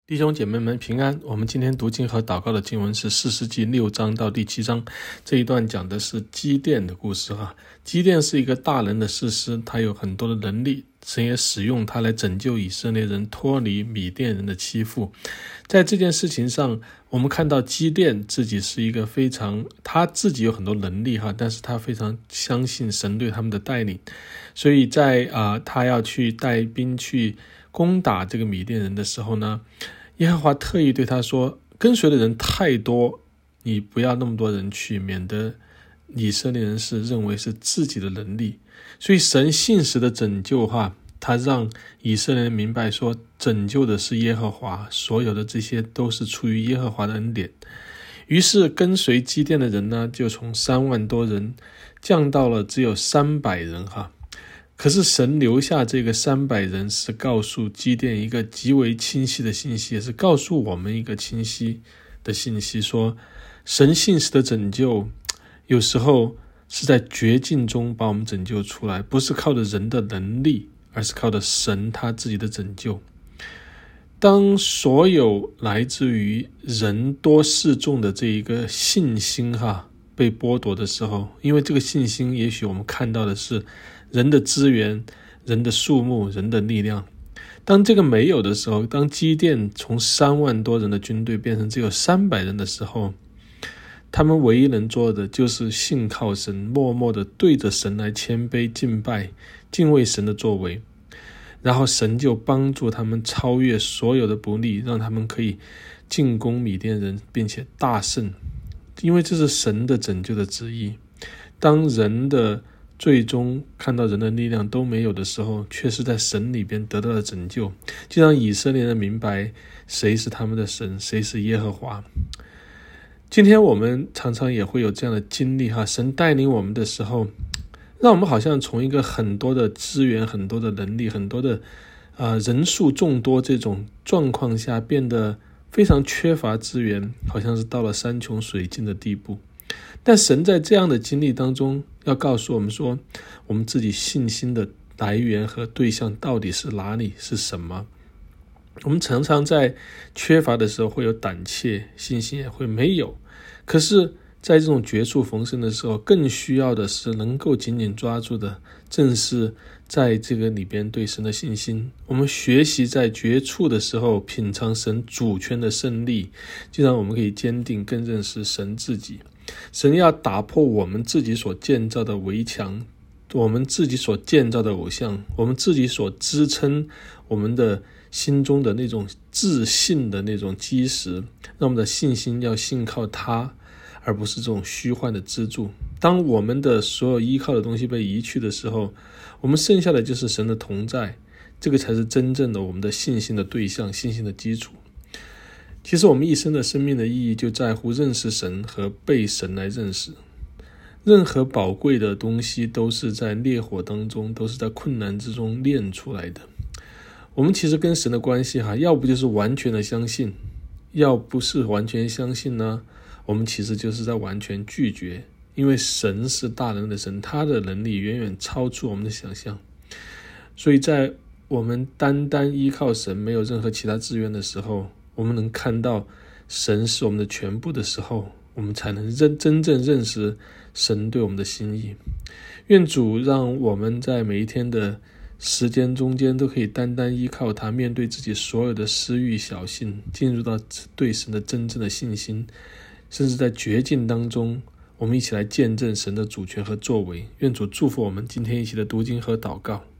弟兄姐妹们平安，我们今天读经和祷告的经文是士师记6章到第7章，这一段讲的是基甸的故事。基甸是一个大能的士师，他有很多的能力，神也使用他来拯救以色列人脱离米甸人的欺负。在这件事情上，我们看到基甸自己是一个他自己有很多能力，但是他非常相信神对他们的带领，所以在他要去带兵去攻打这个米甸人的时候呢，耶和华特意对他说，跟随的人太多，你不要那么多人去，免得以色列人是认为是自己的能力。所以神信实的拯救他让以色列人明白说，拯救的是耶和华，所有的这些都是出于耶和华的恩典。于是跟随基甸的人呢，就从3万多人降到了只有300人。可是神留下这个300人，是告诉基甸一个极为清晰的信息，也是告诉我们一个清晰的信息，说神信实的拯救有时候是在绝境中把我们拯救出来，不是靠着人的能力，而是靠着神他自己的拯救。当所有来自于人多势众的这一个信心被剥夺的时候，因为这个信心也许我们看到的是人的资源、人的数目、人的力量。当这个没有的时候，当基甸从3万多人的军队变成只有300人的时候，他们唯一能做的就是信靠神，默默的对着神来谦卑敬拜，敬畏神的作为，然后神就帮助他们超越所有的不利，让他们可以进攻米甸人，并且大胜。因为这是神的拯救的旨意。当人的最终看到人的力量都没有的时候，却是在神里边得到了拯救，就让以色列人明白谁是他们的神，谁是耶和华。今天我们常常也会有这样的经历，神带领我们的时候，让我们好像从一个很多的资源、很多的能力、很多的人数众多这种状况下，变得非常缺乏资源，好像是到了山穷水尽的地步。但神在这样的经历当中要告诉我们说，我们自己信心的来源和对象到底是哪里，是什么。我们常常在缺乏的时候会有胆怯，信心也会没有。可是在这种绝处逢生的时候，更需要的是能够紧紧抓住的，正是在这个里边对神的信心。我们学习在绝处的时候品尝神主权的胜利，就让我们可以坚定更认识神自己。神要打破我们自己所建造的围墙，我们自己所建造的偶像，我们自己所支撑我们的心中的那种自信的那种基石，让我们的信心要信靠他，而不是这种虚幻的支柱。当我们的所有依靠的东西被移去的时候，我们剩下的就是神的同在，这个才是真正的我们的信心的对象，信心的基础。其实我们一生的生命的意义就在乎认识神和被神来认识。任何宝贵的东西都是在烈火当中，都是在困难之中炼出来的。我们其实跟神的关系要不就是完全的相信，要不是完全相信呢，我们其实就是在完全拒绝。因为神是大能的神，他的能力远远超出我们的想象。所以在我们单单依靠神，没有任何其他资源的时候，我们能看到神是我们的全部的时候，我们才能真正认识神对我们的心意。愿主让我们在每一天的时间中间都可以单单依靠他，面对自己所有的私欲小性，进入到对神的真正的信心，甚至在绝境当中，我们一起来见证神的主权和作为。愿主祝福我们今天一起的读经和祷告。